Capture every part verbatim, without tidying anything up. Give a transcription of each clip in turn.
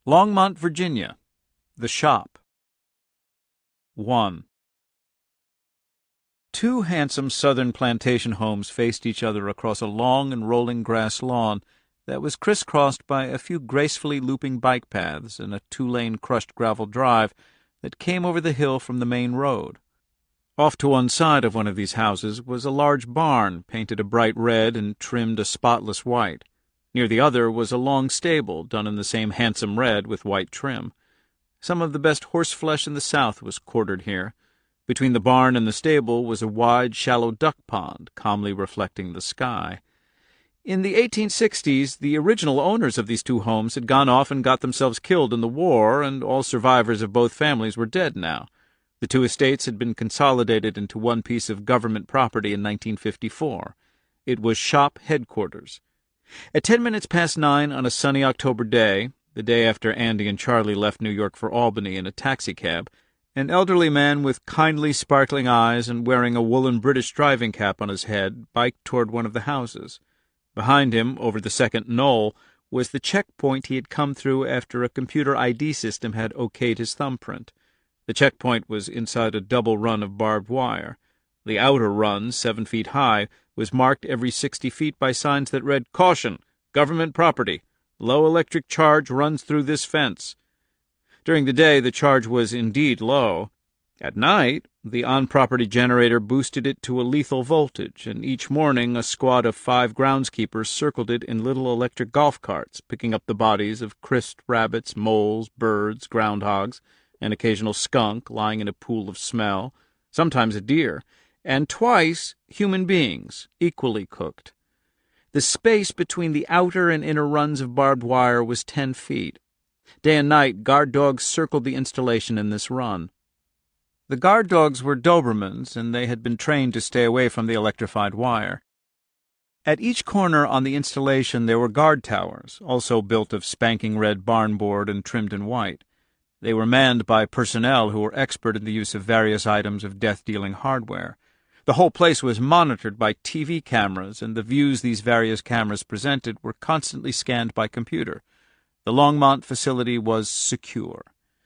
Longmont, Virginia. The Shop. one. Two handsome southern plantation homes faced each other across a long and rolling grass lawn that was crisscrossed by a few gracefully looping bike paths and a two-lane crushed gravel drive that came over the hill from the main road. Off to one side of one of these houses was a large barn painted a bright red and trimmed a spotless white. Near the other was a long stable done in the same handsome red with white trim. Some of the best horseflesh in the South was quartered here. Between the barn and the stable was a wide, shallow duck pond, calmly reflecting the sky. In the eighteen sixties, the original owners of these two homes had gone off and got themselves killed in the war, and all survivors of both families were dead now. The two estates had been consolidated into one piece of government property in nineteen fifty-four. It was shop headquarters. At ten minutes past nine on a sunny October day, the day after Andy and Charlie left New York for Albany in a taxicab, an elderly man with kindly sparkling eyes and wearing a woolen British driving cap on his head biked toward one of the houses. Behind him, over the second knoll, was the checkpoint he had come through after a computer I D system had okayed his thumbprint. The checkpoint was inside a double run of barbed wire. The outer run, seven feet high, was marked every sixty feet by signs that read, "Caution! Government property! Low electric charge runs through this fence." During the day, the charge was indeed low. At night, the on-property generator boosted it to a lethal voltage, and each morning a squad of five groundskeepers circled it in little electric golf carts, picking up the bodies of crisped rabbits, moles, birds, groundhogs, an occasional skunk lying in a pool of smell, sometimes a deer, and twice human beings, equally cooked. The space between the outer and inner runs of barbed wire was ten feet. Day and night, guard dogs circled the installation in this run. The guard dogs were Dobermans, and they had been trained to stay away from the electrified wire. At each corner on the installation there were guard towers, also built of spanking red barn board and trimmed in white. They were manned by personnel who were expert in the use of various items of death-dealing hardware. The whole place was monitored by T V cameras, and the views these various cameras presented were constantly scanned by computer. The Longmont facility was secure.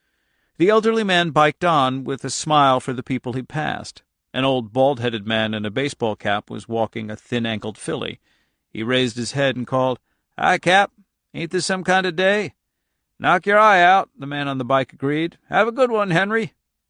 The elderly man biked on with a smile for the people he passed. An old bald-headed man in a baseball cap was walking a thin-ankled filly. He raised his head and called, "Hi, Cap. Ain't this some kind of day?" "Knock your eye out," the man on the bike agreed. "Have a good one, Henry."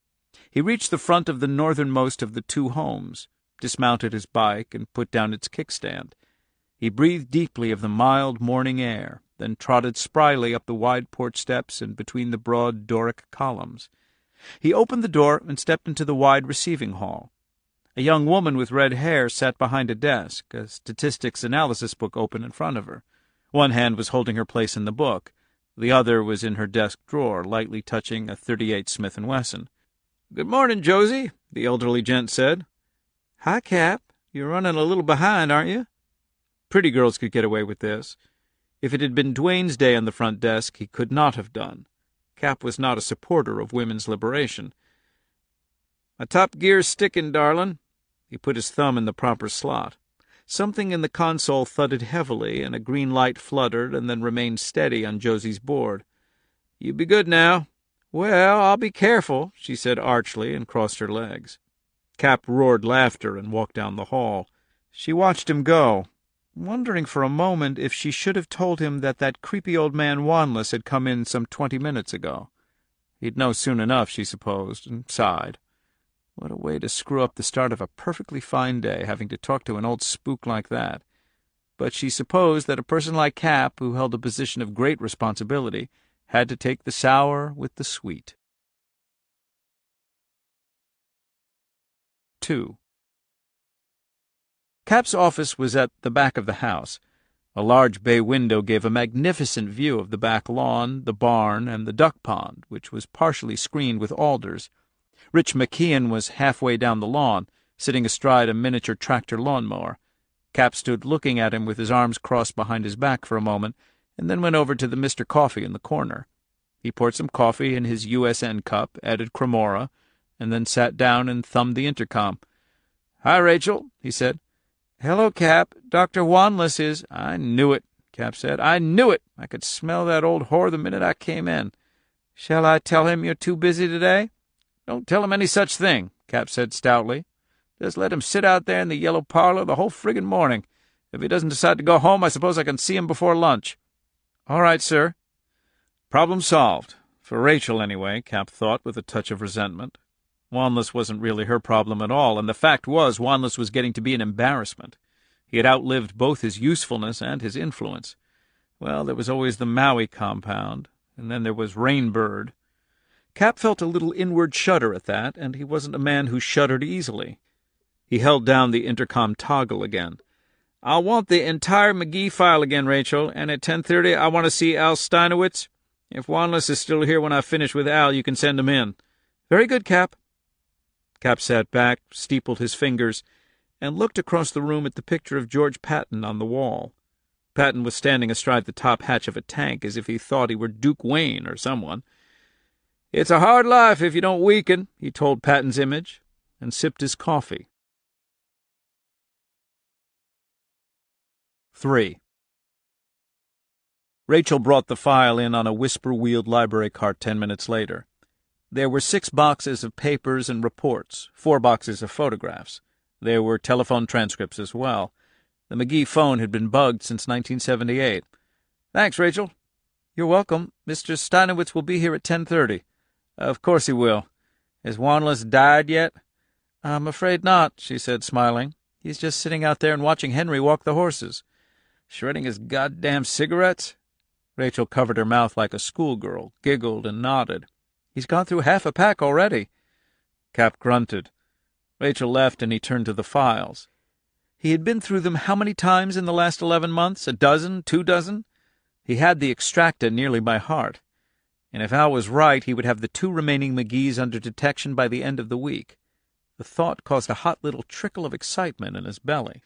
He reached the front of the northernmost of the two homes, dismounted his bike, and put down its kickstand. He breathed deeply of the mild morning air, then trotted spryly up the wide porch steps and between the broad Doric columns. He opened the door and stepped into the wide receiving hall. A young woman with red hair sat behind a desk, a statistics analysis book open in front of her. One hand was holding her place in the book. The other was in her desk drawer, lightly touching a thirty-eight Smith and Wesson. "Good morning, Josie," the elderly gent said. "Hi, Cap. You're running a little behind, aren't you?" Pretty girls could get away with this. If it had been Duane's day on the front desk, he could not have done. Cap was not a supporter of women's liberation. "My top gear's sticking, darlin'." He put his thumb in the proper slot. Something in the console thudded heavily, and a green light fluttered and then remained steady on Josie's board. "You be good now." "Well, I'll be careful," she said archly, and crossed her legs. Cap roared laughter and walked down the hall. She watched him go, wondering for a moment if she should have told him that that creepy old man Wanless had come in some twenty minutes ago. He'd know soon enough, she supposed, and sighed. What a way to screw up the start of a perfectly fine day, having to talk to an old spook like that. But she supposed that a person like Cap, who held a position of great responsibility, had to take the sour with the sweet. Two. Cap's office was at the back of the house. A large bay window gave a magnificent view of the back lawn, the barn, and the duck pond, which was partially screened with alders. Rich McKeon was halfway down the lawn, sitting astride a miniature tractor lawnmower. Cap stood looking at him with his arms crossed behind his back for a moment, and then went over to the Mister Coffee in the corner. He poured some coffee in his U S N cup, added Cremora, and then sat down and thumbed the intercom. "Hi, Rachel," he said. "Hello, Cap. Doctor Wanless is—" "I knew it," Cap said. "I knew it. I could smell that old whore the minute I came in. Shall I tell him you're too busy today?" "Don't tell him any such thing," Cap said stoutly. "Just let him sit out there in the yellow parlor the whole friggin' morning. If he doesn't decide to go home, I suppose I can see him before lunch." "All right, sir." Problem solved. For Rachel, anyway, Cap thought with a touch of resentment. Wanless wasn't really her problem at all, and the fact was Wanless was getting to be an embarrassment. He had outlived both his usefulness and his influence. Well, there was always the Maui compound, and then there was Rainbird. Cap felt a little inward shudder at that, and he wasn't a man who shuddered easily. He held down the intercom toggle again. "I'll want the entire McGee file again, Rachel, and at ten thirty I want to see Al Steinowitz. If Wanless is still here when I finish with Al, you can send him in." "Very good, Cap." Cap sat back, steepled his fingers, and looked across the room at the picture of George Patton on the wall. Patton was standing astride the top hatch of a tank as if he thought he were Duke Wayne or someone. "It's a hard life if you don't weaken," he told Patton's image, and sipped his coffee. Three. Rachel brought the file in on a whisper-wheeled library cart ten minutes later. There were six boxes of papers and reports, four boxes of photographs. There were telephone transcripts as well. The McGee phone had been bugged since nineteen seventy-eight. "Thanks, Rachel." "You're welcome. Mister Steinowitz will be here at ten thirty. "Of course he will. Has Wanless died yet?" "I'm afraid not," she said, smiling. "He's just sitting out there and watching Henry walk the horses." "Shredding his goddamn cigarettes?" Rachel covered her mouth like a schoolgirl, giggled, and nodded. "He's gone through half a pack already." Cap grunted. Rachel left, and he turned to the files. He had been through them how many times in the last eleven months? A dozen? Two dozen? He had the extracta nearly by heart. And if Al was right, he would have the two remaining McGees under detection by the end of the week. The thought caused a hot little trickle of excitement in his belly.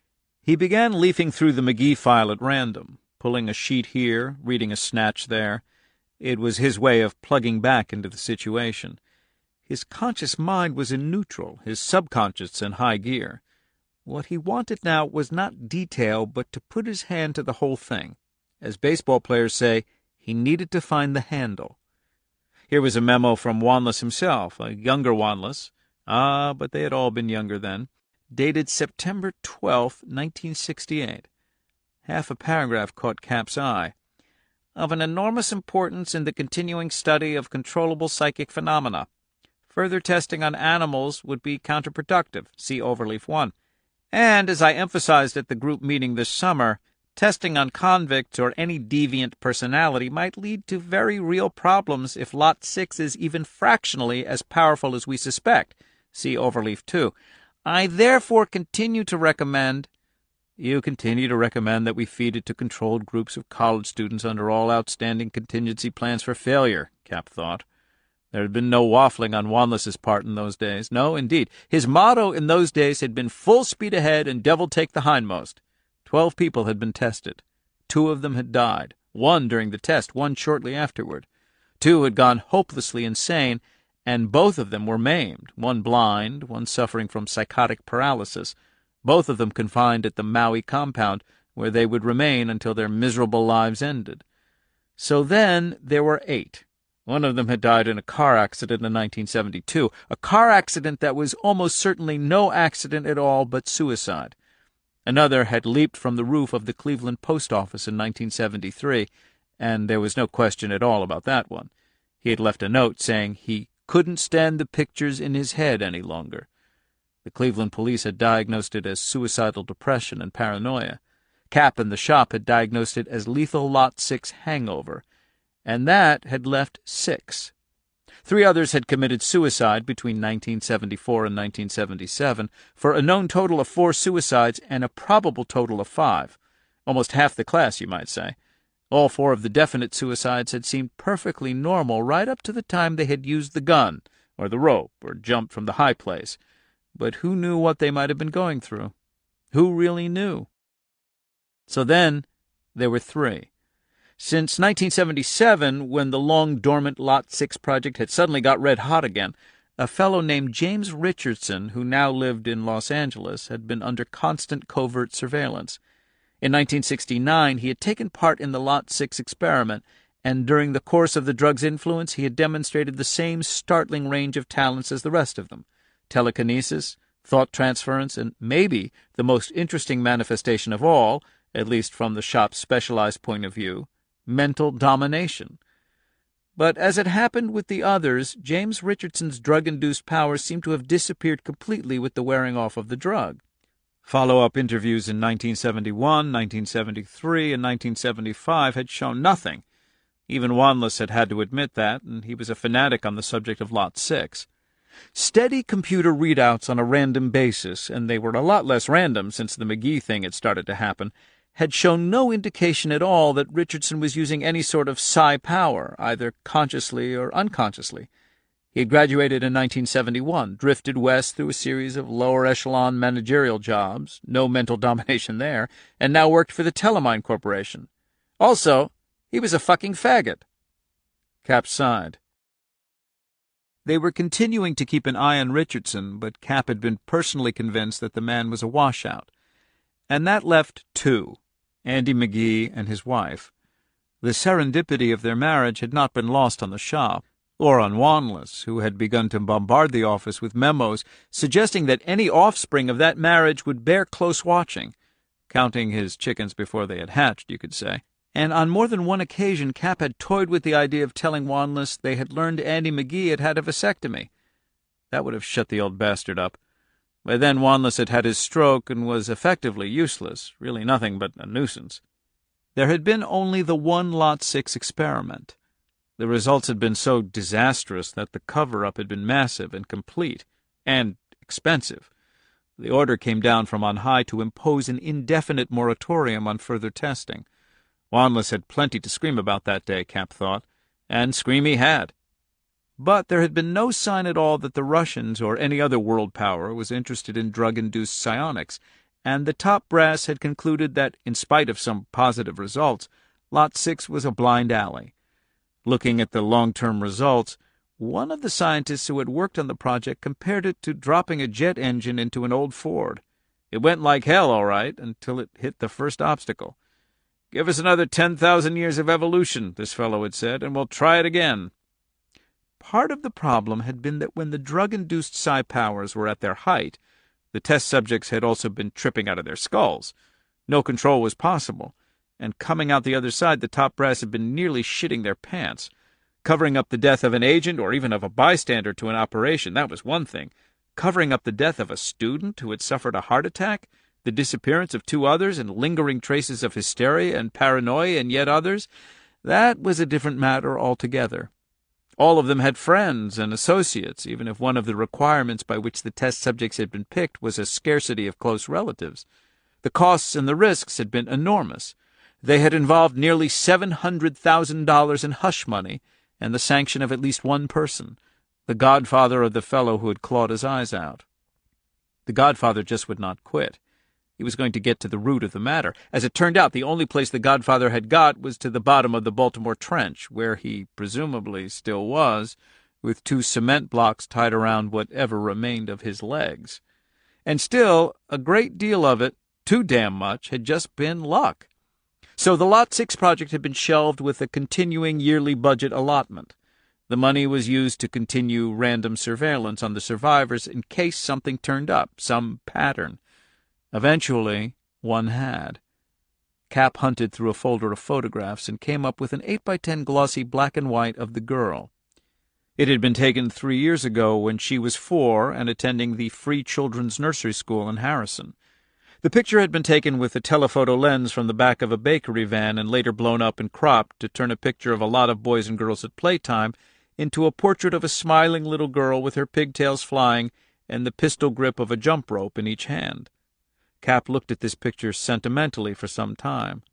He began leafing through the McGee file at random, pulling a sheet here, reading a snatch there. It was his way of plugging back into the situation. His conscious mind was in neutral, his subconscious in high gear. What he wanted now was not detail, but to put his hand to the whole thing. As baseball players say, he needed to find the handle. Here was a memo from Wanless himself, a younger Wanless. Ah, but they had all been younger then. Dated September twelfth, nineteen sixty-eight. Half a paragraph caught Cap's eye. "Of an enormous importance in the continuing study of controllable psychic phenomena. Further testing on animals would be counterproductive. See Overleaf one. And, as I emphasized at the group meeting this summer, testing on convicts or any deviant personality might lead to very real problems if Lot six is even fractionally as powerful as we suspect. See Overleaf two. I therefore continue to recommend—" "You continue to recommend that we feed it to controlled groups of college students under all outstanding contingency plans for failure," Cap thought. There had been no waffling on Wanless's part in those days. No, indeed. His motto in those days had been full speed ahead and devil take the hindmost. Twelve people had been tested. Two of them had died, one during the test, one shortly afterward. Two had gone hopelessly insane, and both of them were maimed, one blind, one suffering from psychotic paralysis, both of them confined at the Maui compound, where they would remain until their miserable lives ended. So then there were eight. One of them had died in a car accident in nineteen seventy-two, a car accident that was almost certainly no accident at all but suicide. Another had leaped from the roof of the Cleveland post office in nineteen seventy-three, and there was no question at all about that one. He had left a note saying he couldn't stand the pictures in his head any longer. The Cleveland police had diagnosed it as suicidal depression and paranoia. Cap and the shop had diagnosed it as lethal Lot six hangover, and that had left six. Three others had committed suicide between nineteen seventy-four and nineteen seventy-seven, for a known total of four suicides and a probable total of five. Almost half the class, you might say. All four of the definite suicides had seemed perfectly normal right up to the time they had used the gun, or the rope, or jumped from the high place. But who knew what they might have been going through? Who really knew? So then there were three. Since nineteen seventy-seven, when the long-dormant Lot six project had suddenly got red-hot again, a fellow named James Richardson, who now lived in Los Angeles, had been under constant covert surveillance. In nineteen sixty-nine, he had taken part in the Lot six experiment, and during the course of the drug's influence he had demonstrated the same startling range of talents as the rest of them: telekinesis, thought transference, and maybe the most interesting manifestation of all, at least from the shop's specialized point of view, mental domination. But as it happened with the others, James Richardson's drug-induced powers seemed to have disappeared completely with the wearing off of the drug. Follow-up interviews in nineteen seventy-one, nineteen seventy-three, and nineteen seventy-five had shown nothing. Even Wanless had had to admit that, and he was a fanatic on the subject of Lot six. Steady computer readouts on a random basis, and they were a lot less random since the McGee thing had started to happen, had shown no indication at all that Richardson was using any sort of psi power, either consciously or unconsciously. He had graduated in nineteen seventy-one, drifted west through a series of lower-echelon managerial jobs, no mental domination there, and now worked for the Telemine Corporation. Also, he was a fucking faggot. Cap sighed. They were continuing to keep an eye on Richardson, but Cap had been personally convinced that the man was a washout. And that left two, Andy McGee and his wife. The serendipity of their marriage had not been lost on the shop, or on Wanless, who had begun to bombard the office with memos suggesting that any offspring of that marriage would bear close watching, counting his chickens before they had hatched, you could say. And on more than one occasion Cap had toyed with the idea of telling Wanless they had learned Andy McGee had had a vasectomy. That would have shut the old bastard up. By then Wanless had had his stroke and was effectively useless, really nothing but a nuisance. There had been only the one Lot six experiment. The results had been so disastrous that the cover-up had been massive and complete, and expensive. The order came down from on high to impose an indefinite moratorium on further testing. Wanless had plenty to scream about that day, Cap thought, and scream he had. But there had been no sign at all that the Russians or any other world power was interested in drug-induced psionics, and the top brass had concluded that, in spite of some positive results, Lot six was a blind alley. Looking at the long-term results, one of the scientists who had worked on the project compared it to dropping a jet engine into an old Ford. It went like hell, all right, until it hit the first obstacle. "Give us another ten thousand years of evolution," this fellow had said, "and we'll try it again." Part of the problem had been that when the drug-induced psi powers were at their height, the test subjects had also been tripping out of their skulls. No control was possible, and coming out the other side the top brass had been nearly shitting their pants. Covering up the death of an agent or even of a bystander to an operation, that was one thing. Covering up the death of a student who had suffered a heart attack, the disappearance of two others, and lingering traces of hysteria and paranoia in yet others, that was a different matter altogether. All of them had friends and associates, even if one of the requirements by which the test subjects had been picked was a scarcity of close relatives. The costs and the risks had been enormous. They had involved nearly seven hundred thousand dollars in hush money and the sanction of at least one person, the godfather of the fellow who had clawed his eyes out. The godfather just would not quit. He was going to get to the root of the matter. As it turned out, the only place the godfather had got was to the bottom of the Baltimore Trench, where he presumably still was, with two cement blocks tied around whatever remained of his legs. And still, a great deal of it, too damn much, had just been luck. So the Lot six project had been shelved with a continuing yearly budget allotment. The money was used to continue random surveillance on the survivors in case something turned up, some pattern. Eventually, one had. Cap hunted through a folder of photographs and came up with an eight by ten glossy black and white of the girl. It had been taken three years ago when she was four and attending the Free Children's Nursery School in Harrison. The picture had been taken with a telephoto lens from the back of a bakery van and later blown up and cropped to turn a picture of a lot of boys and girls at playtime into a portrait of a smiling little girl with her pigtails flying and the pistol grip of a jump rope in each hand. Cap looked at this picture sentimentally for some time.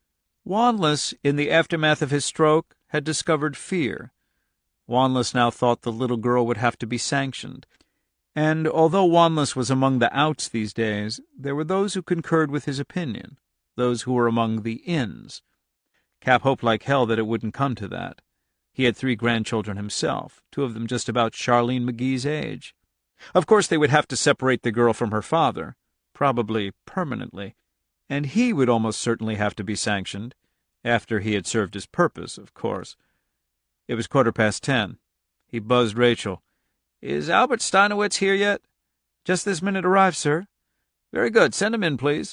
Wanless, in the aftermath of his stroke, had discovered fear. Wanless now thought the little girl would have to be sanctioned. And although Wanless was among the outs these days, there were those who concurred with his opinion, those who were among the ins. Cap hoped like hell that it wouldn't come to that. He had three grandchildren himself, two of them just about Charlene McGee's age. Of course they would have to separate the girl from her father, probably permanently, and he would almost certainly have to be sanctioned, after he had served his purpose, of course. It was quarter past ten. He buzzed Rachel. "Is Albert Steinowitz here yet?" "Just this minute arrived, sir." "Very good. Send him in, please."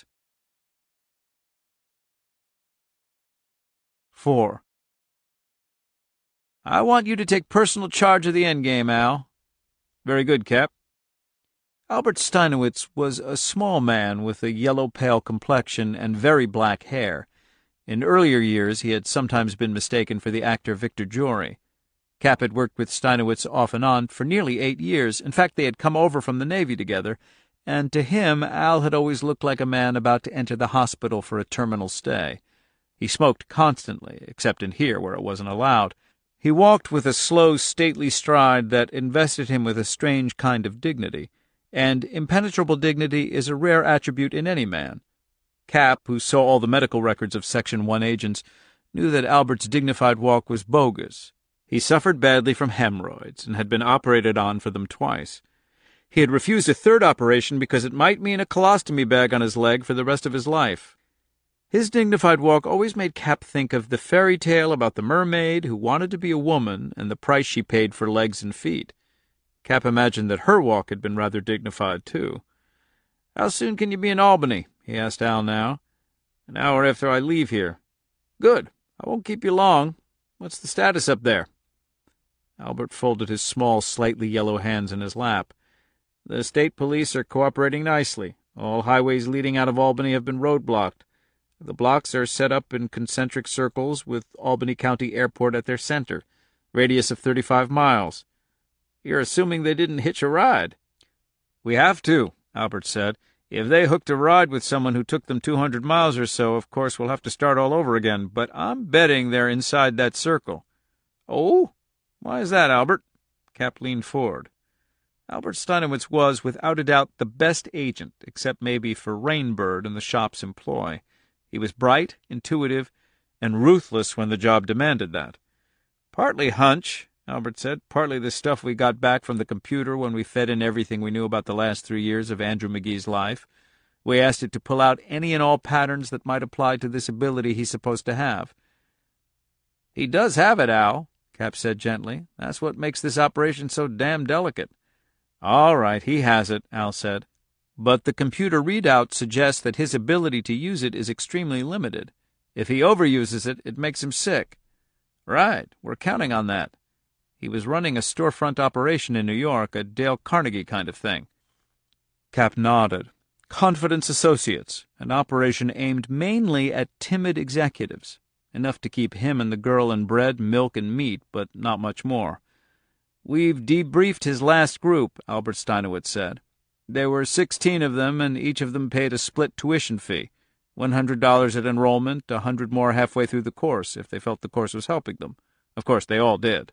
Four. "I want you to take personal charge of the endgame, Al." "Very good, Cap." Albert Steinowitz was a small man with a yellow-pale complexion and very black hair. In earlier years he had sometimes been mistaken for the actor Victor Jory. Cap had worked with Steinowitz off and on for nearly eight years. In fact, they had come over from the Navy together, and to him Al had always looked like a man about to enter the hospital for a terminal stay. He smoked constantly, except in here where it wasn't allowed. He walked with a slow, stately stride that invested him with a strange kind of dignity, and impenetrable dignity is a rare attribute in any man. Cap, who saw all the medical records of Section one agents, knew that Albert's dignified walk was bogus. He suffered badly from hemorrhoids and had been operated on for them twice. He had refused a third operation because it might mean a colostomy bag on his leg for the rest of his life. His dignified walk always made Cap think of the fairy tale about the mermaid who wanted to be a woman and the price she paid for legs and feet. Cap imagined that her walk had been rather dignified, too. "How soon can you be in Albany?" he asked Al now. "An hour after I leave here." "Good. I won't keep you long. What's the status up there?" Albert folded his small, slightly yellow hands in his lap. "The state police are cooperating nicely. All highways leading out of Albany have been roadblocked. The blocks are set up in concentric circles with Albany County Airport at their center, radius of thirty-five miles. You're assuming they didn't hitch a ride?" "We have to," Albert said. "If they hooked a ride with someone who took them two hundred miles or so, of course we'll have to start all over again, but I'm betting they're inside that circle." "Oh? Why is that, Albert?" Cap leaned forward. Albert Steinowitz was, without a doubt, the best agent, except maybe for Rainbird in the shop's employ. He was bright, intuitive, and ruthless when the job demanded that. "Partly hunch," Albert said, "partly the stuff we got back from the computer when we fed in everything we knew about the last three years of Andrew McGee's life. We asked it to pull out any and all patterns that might apply to this ability he's supposed to have." "He does have it, Al," Cap said gently. "That's what makes this operation so damn delicate." "All right, he has it," Al said. "But the computer readout suggests that his ability to use it is extremely limited. If he overuses it, it makes him sick." "Right, we're counting on that." He was running a storefront operation in New York, a Dale Carnegie kind of thing. Cap nodded. Confidence Associates, an operation aimed mainly at timid executives. Enough to keep him and the girl in bread, milk, and meat, but not much more. "We've debriefed his last group," Albert Steinowitz said. "There were sixteen of them, and each of them paid a split tuition fee, one hundred dollars at enrollment, a hundred more halfway through the course, if they felt the course was helping them. Of course, they all did."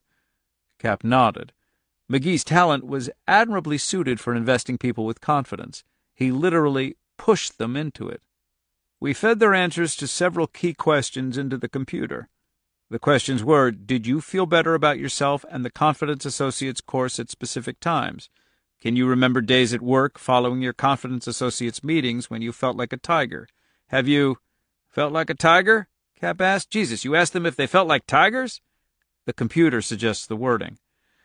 Cap nodded. McGee's talent was admirably suited for investing people with confidence. He literally pushed them into it. "We fed their answers to several key questions into the computer. The questions were, did you feel better about yourself and the Confidence Associates course at specific times? Can you remember days at work following your Confidence Associates meetings when you felt like a tiger? Have you—" "Felt like a tiger?" Cap asked. "Jesus, you asked them if they felt like tigers?" "The computer suggests the wording."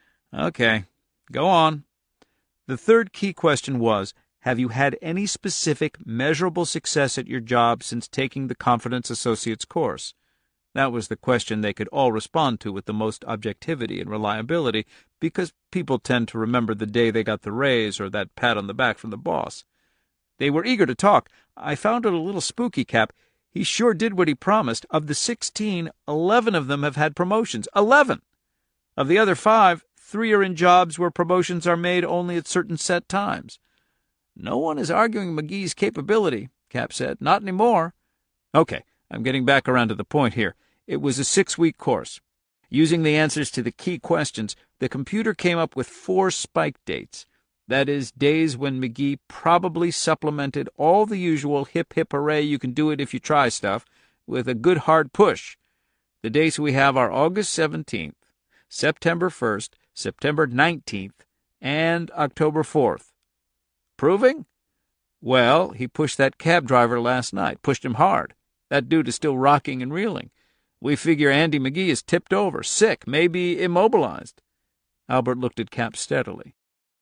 "Okay, go on." The third key question was, have you had any specific, measurable success at your job since taking the Confidence Associates course? That was the question they could all respond to with the most objectivity and reliability, because people tend to remember the day they got the raise or that pat on the back from the boss. They were eager to talk. I found it a little spooky, Cap. He sure did what he promised. Of the sixteen, eleven of them have had promotions. Eleven! Of the other five, three are in jobs where promotions are made only at certain set times. "No one is arguing McGee's capability," Cap said. "Not any more." "Okay, I'm getting back around to the point here. It was a six-week course. Using the answers to the key questions, the computer came up with four spike dates. That is, days when McGee probably supplemented all the usual hip-hip-hooray you-can-do-it-if-you-try stuff with a good hard push. The dates we have are August seventeenth, September first, September nineteenth, and October fourth. Proving?" Well, he pushed that cab driver last night, pushed him hard. That dude is still rocking and reeling. We figure Andy McGee is tipped over, sick, maybe immobilized. Albert looked at Cap steadily.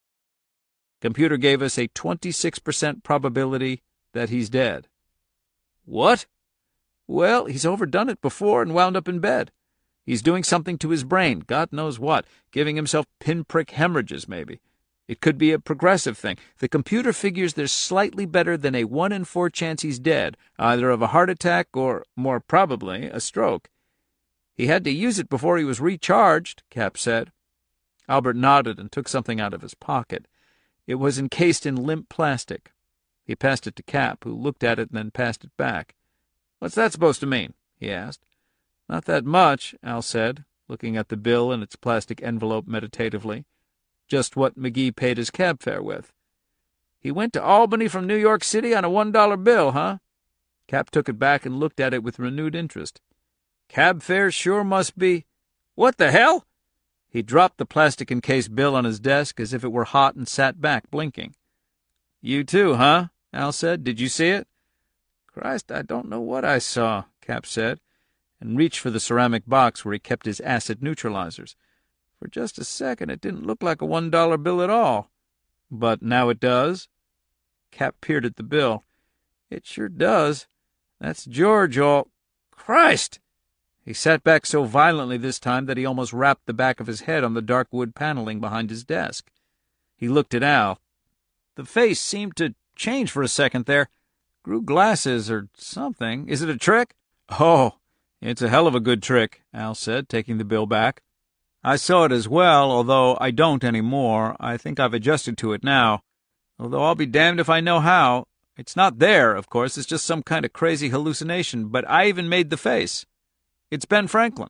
Computer gave us a twenty-six percent probability that he's dead. What? Well, he's overdone it before and wound up in bed. He's doing something to his brain, God knows what, giving himself pinprick hemorrhages, maybe. It could be a progressive thing. The computer figures there's slightly better than a one in four chance he's dead, either of a heart attack or, more probably, a stroke. He had to use it before he was recharged, Cap said. Albert nodded and took something out of his pocket. It was encased in limp plastic. He passed it to Cap, who looked at it and then passed it back. "What's that supposed to mean?" he asked. "Not that much," Al said, looking at the bill in its plastic envelope meditatively. "Just what McGee paid his cab fare with." "He went to Albany from New York City on a one dollar bill, huh?" Cap took it back and looked at it with renewed interest. "Cab fare sure must be—" "What the hell?" He dropped the plastic-encased bill on his desk as if it were hot and sat back, blinking. "You too, huh?" Al said. "Did you see it?" "Christ, I don't know what I saw," Cap said, and reached for the ceramic box where he kept his acid neutralizers. "For just a second it didn't look like a one dollar bill at all." "But now it does?" Cap peered at the bill. "It sure does. That's George all— Christ!" He sat back so violently this time that he almost rapped the back of his head on the dark wood paneling behind his desk. He looked at Al. The face seemed to change for a second there. Grew glasses or something. "Is it a trick?" "Oh, it's a hell of a good trick," Al said, taking the bill back. "I saw it as well, although I don't any more. I think I've adjusted to it now. Although I'll be damned if I know how. It's not there, of course. It's just some kind of crazy hallucination, but I even made the face. It's Ben Franklin."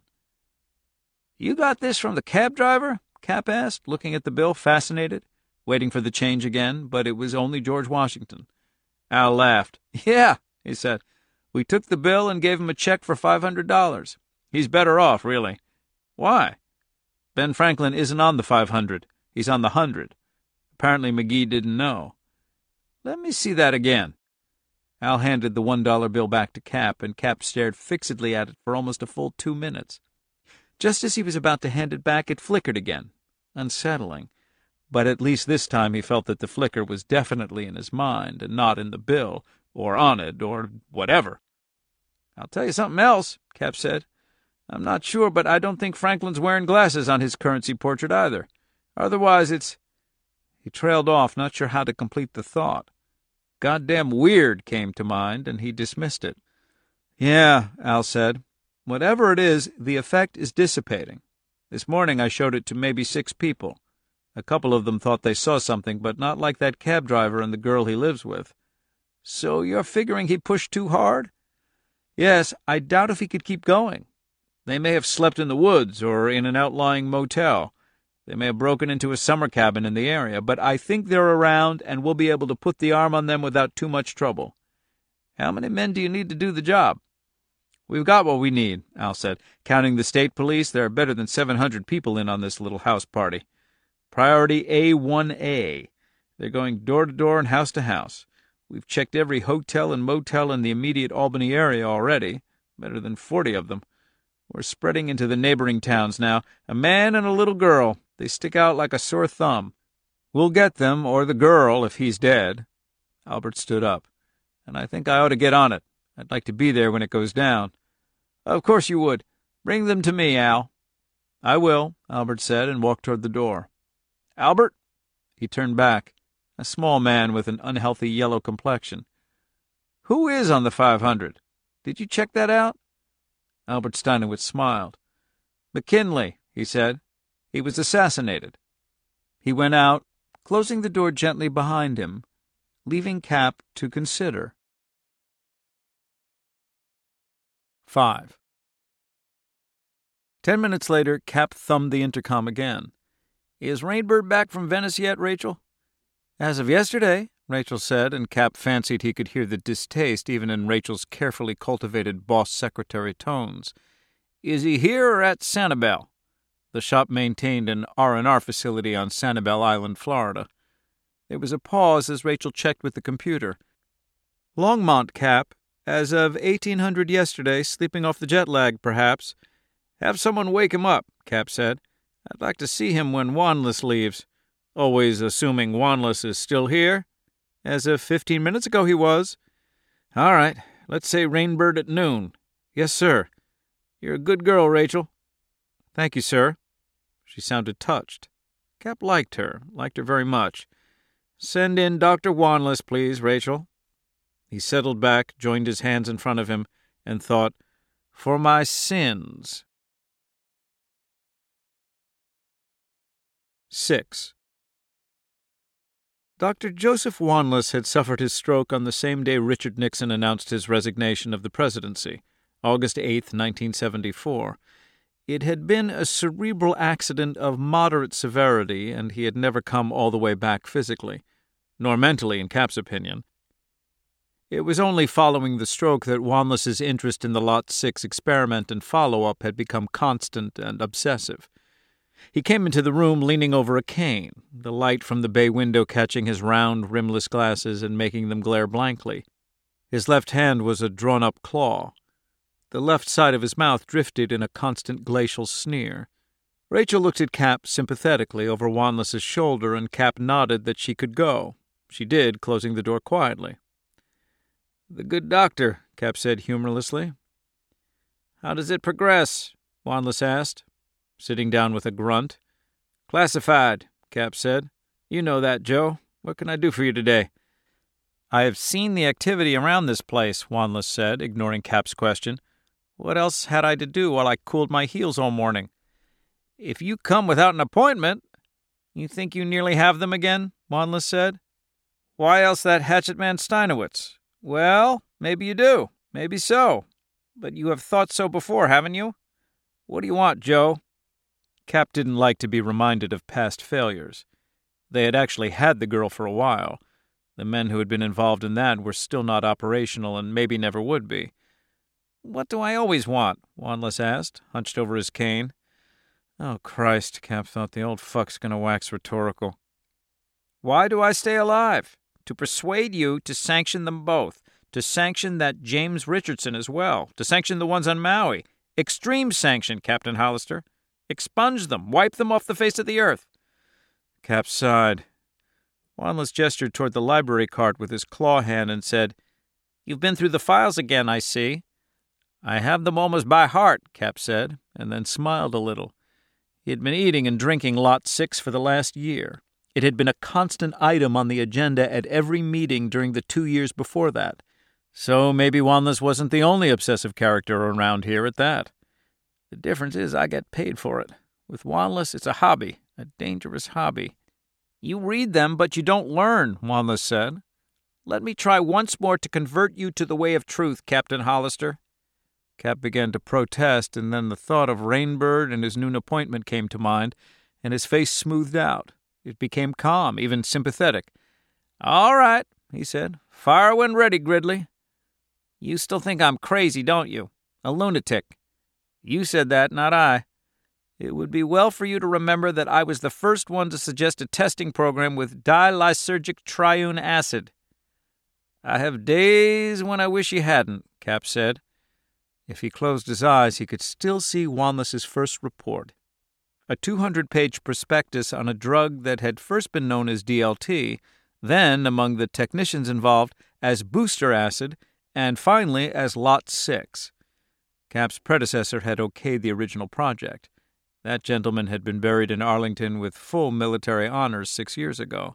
"You got this from the cab driver?" Cap asked, looking at the bill, fascinated, waiting for the change again, but it was only George Washington. Al laughed. "Yeah," he said. "We took the bill and gave him a check for five hundred dollars. He's better off, really." "Why?" "Ben Franklin isn't on the five hundred. He's on the hundred. Apparently McGee didn't know." "Let me see that again." Al handed the one dollar bill back to Cap, and Cap stared fixedly at it for almost a full two minutes. Just as he was about to hand it back, it flickered again. Unsettling. But at least this time he felt that the flicker was definitely in his mind, and not in the bill, or on it, or whatever. "I'll tell you something else," Cap said. "I'm not sure, but I don't think Franklin's wearing glasses on his currency portrait either. Otherwise it's—" He trailed off, not sure how to complete the thought. "Goddamn weird" came to mind, and he dismissed it. "Yeah," Al said. "Whatever it is, the effect is dissipating. This morning I showed it to maybe six people. A couple of them thought they saw something, but not like that cab driver and the girl he lives with." "So you're figuring he pushed too hard?" "Yes, I doubt if he could keep going. They may have slept in the woods or in an outlying motel. They may have broken into a summer cabin in the area, but I think they're around and we'll be able to put the arm on them without too much trouble." "How many men do you need to do the job?" "We've got what we need," Al said. "Counting the state police, there are better than seven hundred people in on this little house party. Priority A one A. They're going door to door and house to house. We've checked every hotel and motel in the immediate Albany area already, better than forty of them. We're spreading into the neighboring towns now. A man and a little girl. They stick out like a sore thumb. We'll get them, or the girl, if he's dead." Albert stood up. "And I think I ought to get on it. I'd like to be there when it goes down." "Of course you would. Bring them to me, Al." "I will," Albert said, and walked toward the door. "Albert!" He turned back, a small man with an unhealthy yellow complexion. "Who is on the five hundred? Did you check that out?" Albert Steinowitz smiled. "McKinley," he said. "He was assassinated." He went out, closing the door gently behind him, leaving Cap to consider. Five. Ten minutes later, Cap thumbed the intercom again. "Is Rainbird back from Venice yet, Rachel?" "As of yesterday," Rachel said, and Cap fancied he could hear the distaste even in Rachel's carefully cultivated boss-secretary tones. "Is he here or at Sanibel?" The shop maintained an R and R facility on Sanibel Island, Florida. There was a pause as Rachel checked with the computer. Longmont, Cap. As of eighteen hundred yesterday, sleeping off the jet lag, perhaps. Have someone wake him up, Cap said. I'd like to see him when Wanless leaves. Always assuming Wanless is still here? As of fifteen minutes ago he was. All right, let's say Rainbird at noon. Yes, sir. You're a good girl, Rachel. Thank you, sir. She sounded touched. Cap liked her, liked her very much. Send in Doctor Wanless, please, Rachel. He settled back, joined his hands in front of him, and thought, for my sins. Six. Doctor Joseph Wanless had suffered his stroke on the same day Richard Nixon announced his resignation of the presidency, August eighth, nineteen seventy-four. It had been a cerebral accident of moderate severity, and he had never come all the way back physically, nor mentally, in Cap's opinion. It was only following the stroke that Wanless's interest in the Lot six experiment and follow-up had become constant and obsessive. He came into the room leaning over a cane, the light from the bay window catching his round, rimless glasses and making them glare blankly. His left hand was a drawn-up claw. The left side of his mouth drifted in a constant glacial sneer. Rachel looked at Cap sympathetically over Wanless's shoulder, and Cap nodded that she could go. She did, closing the door quietly. The good doctor, Cap said humorlessly. How does it progress? Wanless asked, sitting down with a grunt. Classified, Cap said. You know that, Joe. What can I do for you today? I have seen the activity around this place, Wanless said, ignoring Cap's question. What else had I to do while I cooled my heels all morning? If you come without an appointment, you think you nearly have them again, Wanless said. Why else that hatchet man Steinowitz? Well, maybe you do. Maybe so. But you have thought so before, haven't you? What do you want, Joe? Cap didn't like to be reminded of past failures. They had actually had the girl for a while. The men who had been involved in that were still not operational and maybe never would be. What do I always want? Wanless asked, hunched over his cane. Oh, Christ, Cap thought, the old fuck's going to wax rhetorical. Why do I stay alive? To persuade you to sanction them both, to sanction that James Richardson as well, to sanction the ones on Maui. Extreme sanction, Captain Hollister. Expunge them, wipe them off the face of the earth. Cap sighed. Wanless gestured toward the library cart with his claw hand and said, You've been through the files again, I see. I have them almost by heart, Cap said, and then smiled a little. He had been eating and drinking Lot six for the last year. It had been a constant item on the agenda at every meeting during the two years before that. So maybe Wanless wasn't the only obsessive character around here at that. The difference is I get paid for it. With Wanless, it's a hobby, a dangerous hobby. You read them, but you don't learn, Wanless said. Let me try once more to convert you to the way of truth, Captain Hollister. Cap began to protest, and then the thought of Rainbird and his noon appointment came to mind, and his face smoothed out. It became calm, even sympathetic. All right, he said. Fire when ready, Gridley. You still think I'm crazy, don't you? A lunatic. You said that, not I. It would be well for you to remember that I was the first one to suggest a testing program with dilysergic triune acid. I have days when I wish you hadn't, Cap said. If he closed his eyes, he could still see Wanless's first report. A two hundred page prospectus on a drug that had first been known as D L T, then, among the technicians involved, as booster acid, and finally as Lot six. Cap's predecessor had okayed the original project. That gentleman had been buried in Arlington with full military honors six years ago.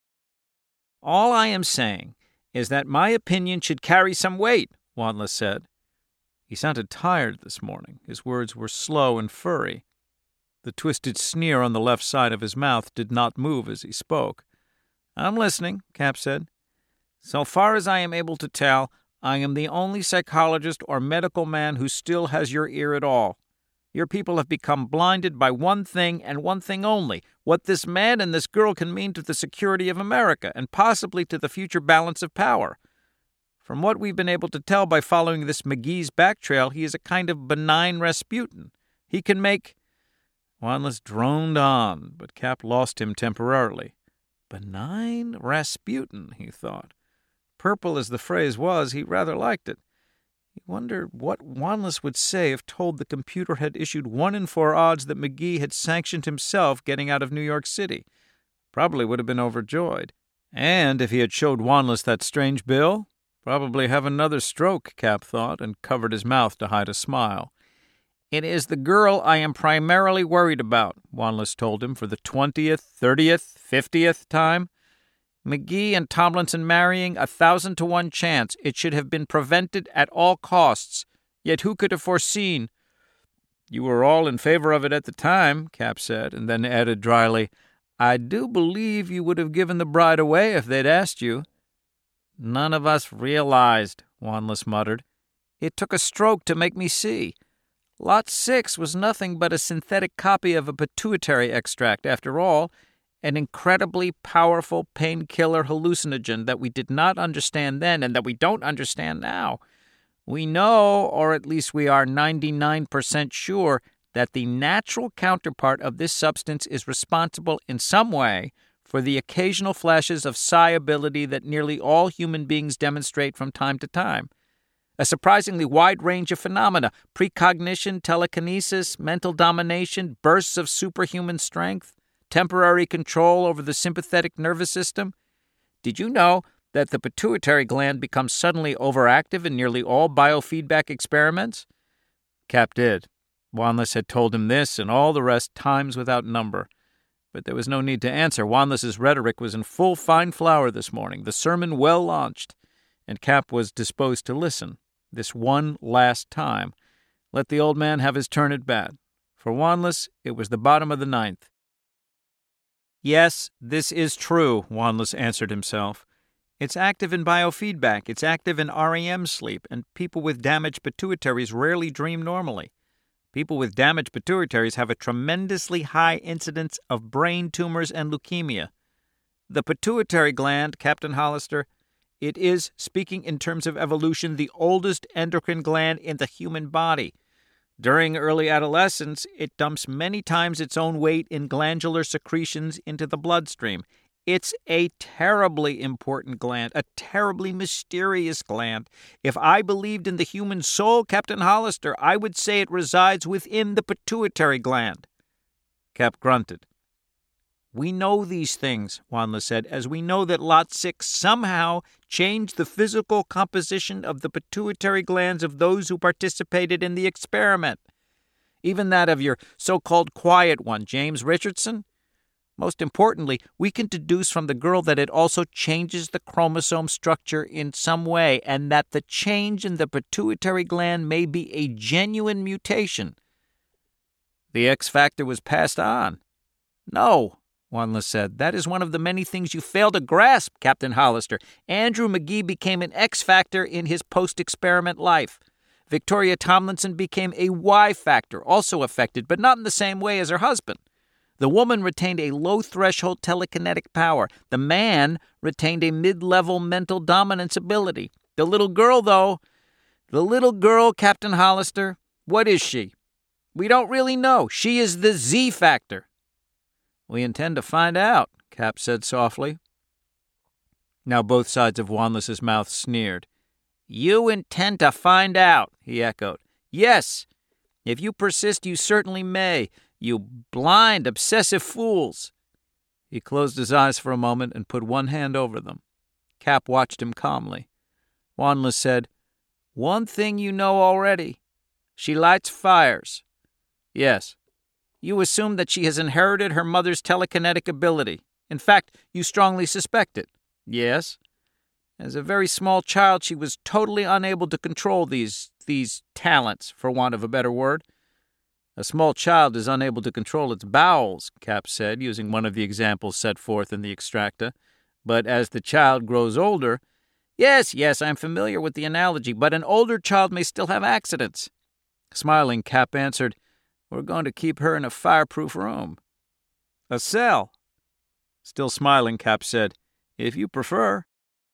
All I am saying is that my opinion should carry some weight, Wanless said. He sounded tired this morning. His words were slow and furry. The twisted sneer on the left side of his mouth did not move as he spoke. I'm listening, Cap said. So far as I am able to tell, I am the only psychologist or medical man who still has your ear at all. Your people have become blinded by one thing and one thing only, what this man and this girl can mean to the security of America and possibly to the future balance of power. From what we've been able to tell by following this McGee's back trail, he is a kind of benign Rasputin. He can make... Wanless droned on, but Cap lost him temporarily. Benign Rasputin, he thought. Purple as the phrase was, he rather liked it. He wondered what Wanless would say if told the computer had issued one in four odds that McGee had sanctioned himself getting out of New York City. Probably would have been overjoyed. And if he had showed Wanless that strange bill, probably have another stroke, Cap thought, and covered his mouth to hide a smile. It is the girl I am primarily worried about, Wanless told him for the twentieth, thirtieth, fiftieth time. McGee and Tomlinson marrying, a thousand to one chance. It should have been prevented at all costs. Yet who could have foreseen? You were all in favor of it at the time, Cap said, and then added dryly, I do believe you would have given the bride away if they'd asked you. None of us realized, Wanless muttered. It took a stroke to make me see. Lot six was nothing but a synthetic copy of a pituitary extract, after all, an incredibly powerful painkiller hallucinogen that we did not understand then and that we don't understand now. We know, or at least we are ninety-nine percent sure, that the natural counterpart of this substance is responsible in some way for the occasional flashes of psi ability that nearly all human beings demonstrate from time to time. A surprisingly wide range of phenomena, precognition, telekinesis, mental domination, bursts of superhuman strength, temporary control over the sympathetic nervous system. Did you know that the pituitary gland becomes suddenly overactive in nearly all biofeedback experiments? Cap did. Wanless had told him this and all the rest times without number. But there was no need to answer. Wanless's rhetoric was in full fine flower this morning, the sermon well launched, and Cap was disposed to listen, this one last time. Let the old man have his turn at bat. For Wanless, it was the bottom of the ninth. Yes, this is true, Wanless answered himself. It's active in biofeedback, it's active in R E M sleep, and people with damaged pituitaries rarely dream normally. People with damaged pituitaries have a tremendously high incidence of brain tumors and leukemia. The pituitary gland, Captain Hollister, it is, speaking in terms of evolution, the oldest endocrine gland in the human body. During early adolescence, it dumps many times its own weight in glandular secretions into the bloodstream. It's a terribly important gland, a terribly mysterious gland. If I believed in the human soul, Captain Hollister, I would say it resides within the pituitary gland. Cap grunted. We know these things, Wanless said, as we know that Lot six somehow changed the physical composition of the pituitary glands of those who participated in the experiment. Even that of your so-called quiet one, James Richardson. Most importantly, we can deduce from the girl that it also changes the chromosome structure in some way, and that the change in the pituitary gland may be a genuine mutation. The X factor was passed on. No, Wanless said. That is one of the many things you fail to grasp, Captain Hollister. Andrew McGee became an X factor in his post-experiment life. Victoria Tomlinson became a Y factor, also affected, but not in the same way as her husband. The woman retained a low-threshold telekinetic power. The man retained a mid-level mental dominance ability. The little girl, though, the little girl, Captain Hollister, what is she? We don't really know. She is the Z factor. We intend to find out, Cap said softly. Now both sides of Wanless's mouth sneered. You intend to find out, he echoed. Yes. If you persist, you certainly may. You blind, obsessive fools. He closed his eyes for a moment and put one hand over them. Cap watched him calmly. Wanless said, One thing you know already. She lights fires. Yes. You assume that she has inherited her mother's telekinetic ability. In fact, you strongly suspect it. Yes. As a very small child, she was totally unable to control these, these talents, for want of a better word. A small child is unable to control its bowels, Cap said, using one of the examples set forth in the extracta. But as the child grows older... Yes, yes, I'm familiar with the analogy, but an older child may still have accidents. Smiling, Cap answered, We're going to keep her in a fireproof room. A cell. Still smiling, Cap said, If you prefer.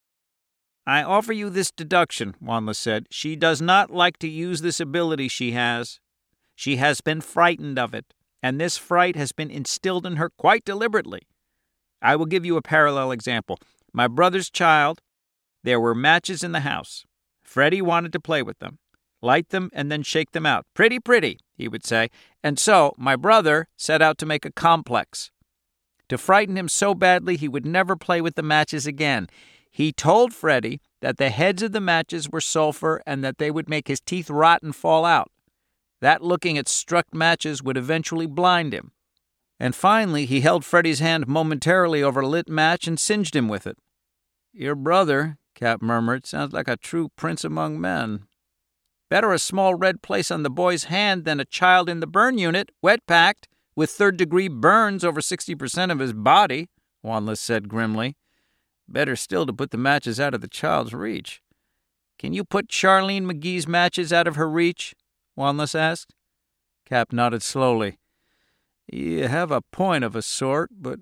I offer you this deduction, Wanless said. She does not like to use this ability she has. She has been frightened of it, and this fright has been instilled in her quite deliberately. I will give you a parallel example. My brother's child, there were matches in the house. Freddie wanted to play with them, light them, and then shake them out. Pretty, pretty, he would say. And so my brother set out to make a complex. To frighten him so badly he would never play with the matches again. He told Freddie that the heads of the matches were sulfur and that they would make his teeth rot and fall out. That looking at struck matches would eventually blind him. And finally, he held Freddie's hand momentarily over a lit match and singed him with it. Your brother, Cap murmured, sounds like a true prince among men. Better a small red place on the boy's hand than a child in the burn unit, wet-packed, with third-degree burns over sixty percent of his body, Wanless said grimly. Better still to put the matches out of the child's reach. Can you put Charlene McGee's matches out of her reach? Wanless asked. Cap nodded slowly. You have a point of a sort, but...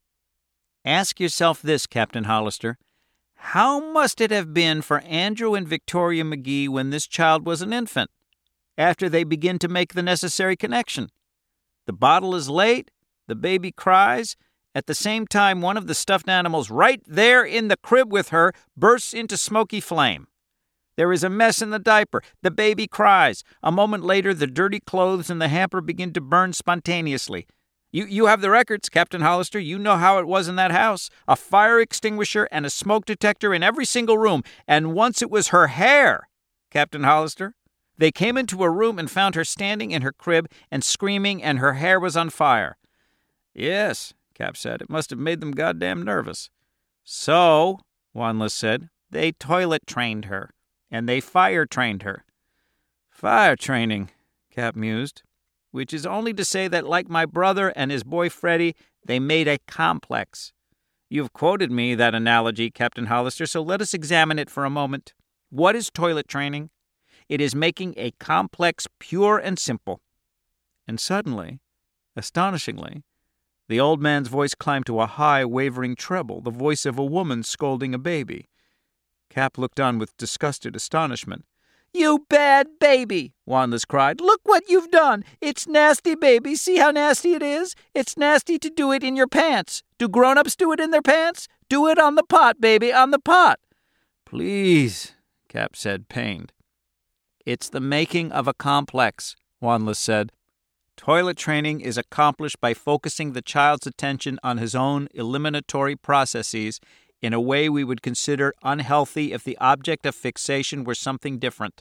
Ask yourself this, Captain Hollister. How must it have been for Andrew and Victoria McGee when this child was an infant, after they begin to make the necessary connection? The bottle is late, the baby cries. At the same time, one of the stuffed animals right there in the crib with her bursts into smoky flame. There is a mess in the diaper. The baby cries. A moment later, the dirty clothes in the hamper begin to burn spontaneously. You you have the records, Captain Hollister. You know how it was in that house. A fire extinguisher and a smoke detector in every single room. And once it was her hair, Captain Hollister. They came into a room and found her standing in her crib and screaming, and her hair was on fire. Yes, Cap said. It must have made them goddamn nervous. So, Wanless said, they toilet-trained her, and they fire-trained her. Fire training, Cap mused, which is only to say that, like my brother and his boy Freddie, they made a complex. You've quoted me that analogy, Captain Hollister, so let us examine it for a moment. What is toilet training? It is making a complex pure and simple. And suddenly, astonishingly, the old man's voice climbed to a high, wavering treble, the voice of a woman scolding a baby. Cap looked on with disgusted astonishment. You bad baby, Wanless cried. Look what you've done. It's nasty, baby. See how nasty it is? It's nasty to do it in your pants. Do grown-ups do it in their pants? Do it on the pot, baby, on the pot. Please, Cap said, pained. It's the making of a complex, Wanless said. Toilet training is accomplished by focusing the child's attention on his own eliminatory processes in a way we would consider unhealthy if the object of fixation were something different.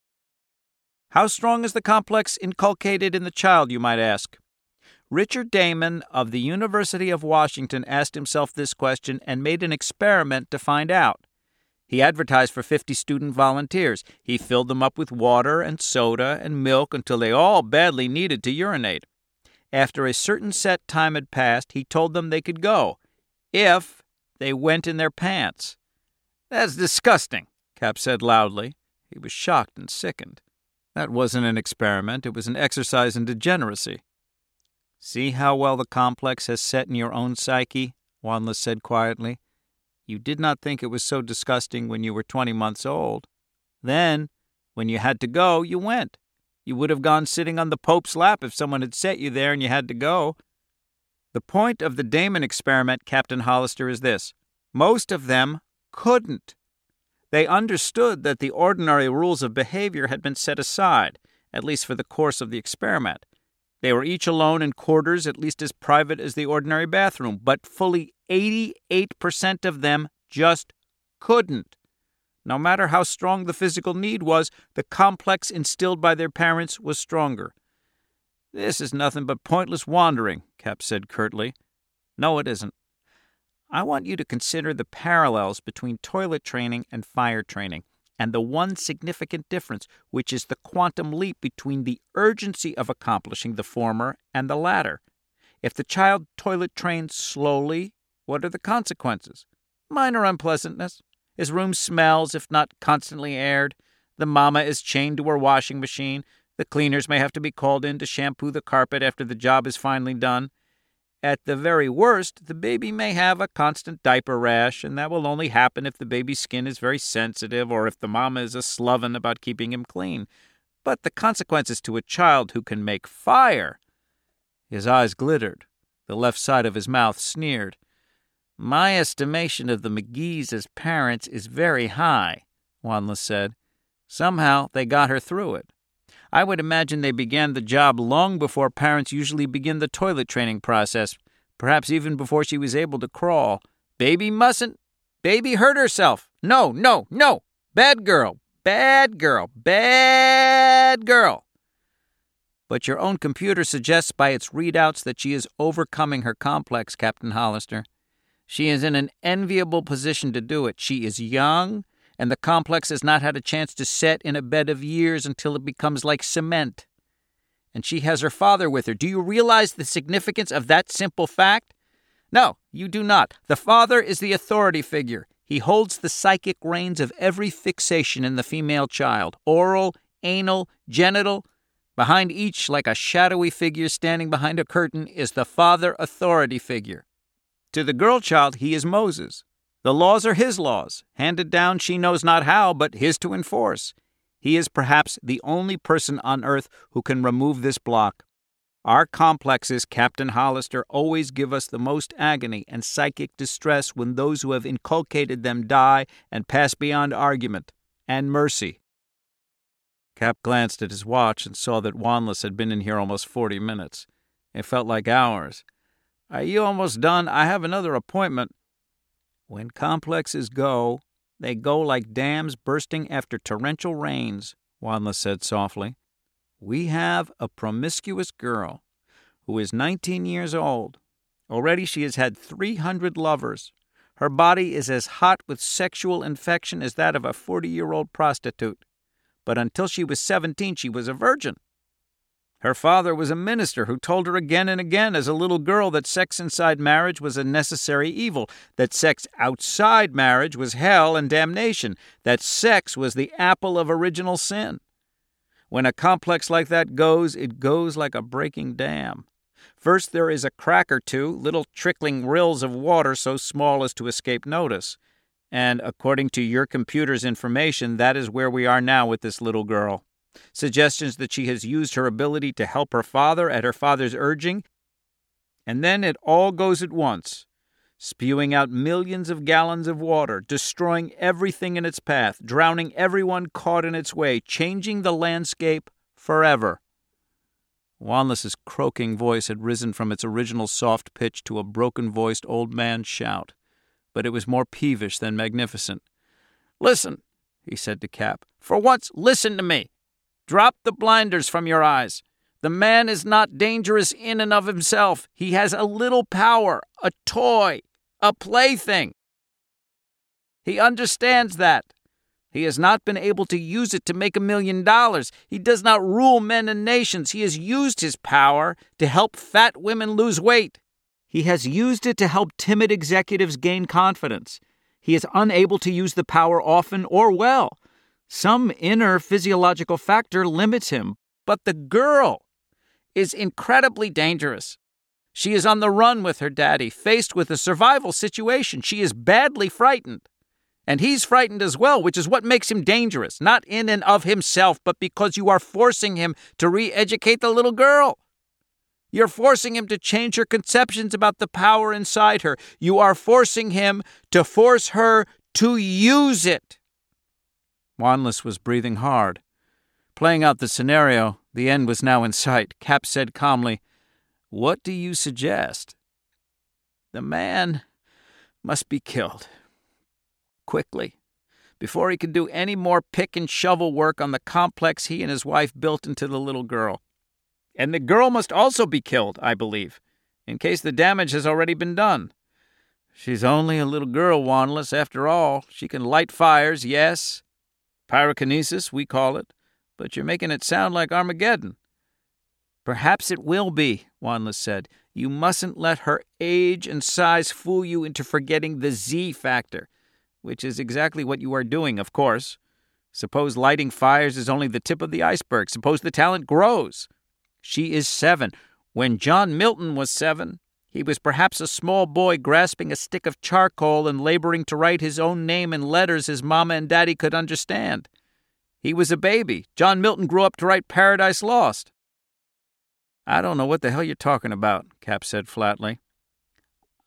How strong is the complex inculcated in the child, you might ask? Richard Damon of the University of Washington asked himself this question and made an experiment to find out. He advertised for fifty student volunteers. He filled them up with water and soda and milk until they all badly needed to urinate. After a certain set time had passed, he told them they could go, if they went in their pants. That's disgusting, Cap said loudly. He was shocked and sickened. That wasn't an experiment. It was an exercise in degeneracy. See how well the complex has set in your own psyche, Wanless said quietly. You did not think it was so disgusting when you were twenty months old. Then, when you had to go, you went. You would have gone sitting on the Pope's lap if someone had set you there and you had to go. The point of the Damon experiment, Captain Hollister, is this. Most of them couldn't. They understood that the ordinary rules of behavior had been set aside, at least for the course of the experiment. They were each alone in quarters at least as private as the ordinary bathroom, but fully eighty-eight percent of them just couldn't. No matter how strong the physical need was, the complex instilled by their parents was stronger. This is nothing but pointless wandering, Cap said curtly. No, it isn't. I want you to consider the parallels between toilet training and fire training, and the one significant difference, which is the quantum leap between the urgency of accomplishing the former and the latter. If the child toilet trains slowly, what are the consequences? Minor unpleasantness. His room smells, if not constantly aired. The mama is chained to her washing machine. The cleaners may have to be called in to shampoo the carpet after the job is finally done. At the very worst, the baby may have a constant diaper rash, and that will only happen if the baby's skin is very sensitive or if the mama is a sloven about keeping him clean. But the consequences to a child who can make fire... His eyes glittered. The left side of his mouth sneered. My estimation of the McGees as parents is very high, Wanless said. Somehow they got her through it. I would imagine they began the job long before parents usually begin the toilet training process, perhaps even before she was able to crawl. Baby mustn't. Baby hurt herself. No, no, no. Bad girl. Bad girl. Bad girl. But your own computer suggests by its readouts that she is overcoming her complex, Captain Hollister. She is in an enviable position to do it. She is young, and the complex has not had a chance to set in a bed of years until it becomes like cement. And she has her father with her. Do you realize the significance of that simple fact? No, you do not. The father is the authority figure. He holds the psychic reins of every fixation in the female child, oral, anal, genital. Behind each, like a shadowy figure standing behind a curtain, is the father authority figure. To the girl child, he is Moses. The laws are his laws, handed down she knows not how, but his to enforce. He is perhaps the only person on earth who can remove this block. Our complexes, Captain Hollister, always give us the most agony and psychic distress when those who have inculcated them die and pass beyond argument and mercy. Cap glanced at his watch and saw that Wanless had been in here almost forty minutes. It felt like hours. Are you almost done? I have another appointment. When complexes go, they go like dams bursting after torrential rains, Wanless said softly. We have a promiscuous girl who is nineteen years old. Already she has had three hundred lovers. Her body is as hot with sexual infection as that of a forty-year-old prostitute. But until she was seventeen, she was a virgin. Her father was a minister who told her again and again as a little girl that sex inside marriage was a necessary evil, that sex outside marriage was hell and damnation, that sex was the apple of original sin. When a complex like that goes, it goes like a breaking dam. First there is a crack or two, little trickling rills of water so small as to escape notice. And according to your computer's information, that is where we are now with this little girl. Suggestions that she has used her ability to help her father at her father's urging, and then it all goes at once, spewing out millions of gallons of water, destroying everything in its path, drowning everyone caught in its way, changing the landscape forever. Wanless's croaking voice had risen from its original soft pitch to a broken-voiced old man's shout, but it was more peevish than magnificent. Listen, he said to Cap. For once, listen to me. Drop the blinders from your eyes. The man is not dangerous in and of himself. He has a little power, a toy, a plaything. He understands that. He has not been able to use it to make a million dollars. He does not rule men and nations. He has used his power to help fat women lose weight. He has used it to help timid executives gain confidence. He is unable to use the power often or well. Some inner physiological factor limits him, but the girl is incredibly dangerous. She is on the run with her daddy, faced with a survival situation. She is badly frightened. And he's frightened as well, which is what makes him dangerous, not in and of himself, but because you are forcing him to re-educate the little girl. You're forcing him to change her conceptions about the power inside her. You are forcing him to force her to use it. Wanless was breathing hard. Playing out the scenario, the end was now in sight. Cap said calmly, What do you suggest? The man must be killed. Quickly, before he can do any more pick and shovel work on the complex he and his wife built into the little girl. And the girl must also be killed, I believe, in case the damage has already been done. She's only a little girl, Wanless, after all. She can light fires, yes. Pyrokinesis, we call it, but you're making it sound like Armageddon. Perhaps it will be, Wanless said. You mustn't let her age and size fool you into forgetting the Z factor, which is exactly what you are doing, of course. Suppose lighting fires is only the tip of the iceberg. Suppose the talent grows. She is seven. When John Milton was seven, he was perhaps a small boy grasping a stick of charcoal and laboring to write his own name in letters his mama and daddy could understand. He was a baby. John Milton grew up to write Paradise Lost. I don't know what the hell you're talking about, Cap said flatly.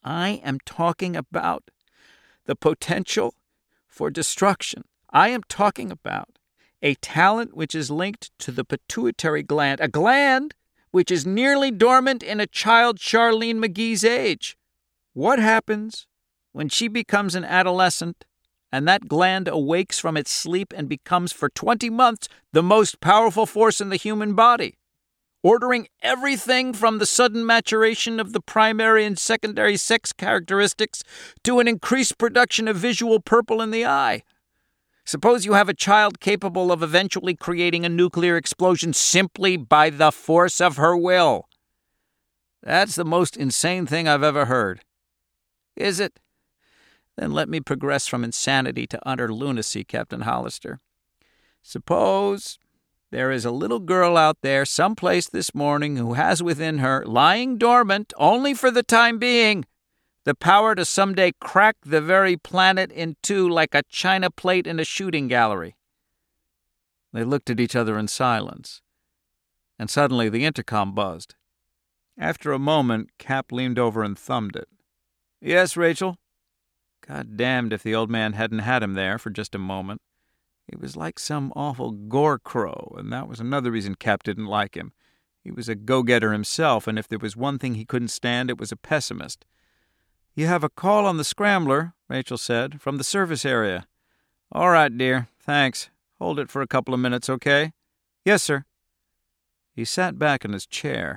I am talking about the potential for destruction. I am talking about a talent which is linked to the pituitary gland, a gland which is nearly dormant in a child Charlene McGee's age. What happens when she becomes an adolescent and that gland awakes from its sleep and becomes for twenty months the most powerful force in the human body, ordering everything from the sudden maturation of the primary and secondary sex characteristics to an increased production of visual purple in the eye? Suppose you have a child capable of eventually creating a nuclear explosion simply by the force of her will. That's the most insane thing I've ever heard. Is it? Then let me progress from insanity to utter lunacy, Captain Hollister. Suppose there is a little girl out there someplace this morning who has within her, lying dormant only for the time being, the power to someday crack the very planet in two like a china plate in a shooting gallery. They looked at each other in silence, and suddenly the intercom buzzed. After a moment, Cap leaned over and thumbed it. "Yes, Rachel?" God damned if the old man hadn't had him there for just a moment. He was like some awful gore crow, and that was another reason Cap didn't like him. He was a go-getter himself, and if there was one thing he couldn't stand, it was a pessimist. "You have a call on the Scrambler," Rachel said, "from the service area." "All right, dear. Thanks. Hold it for a couple of minutes, okay?" "Yes, sir." He sat back in his chair.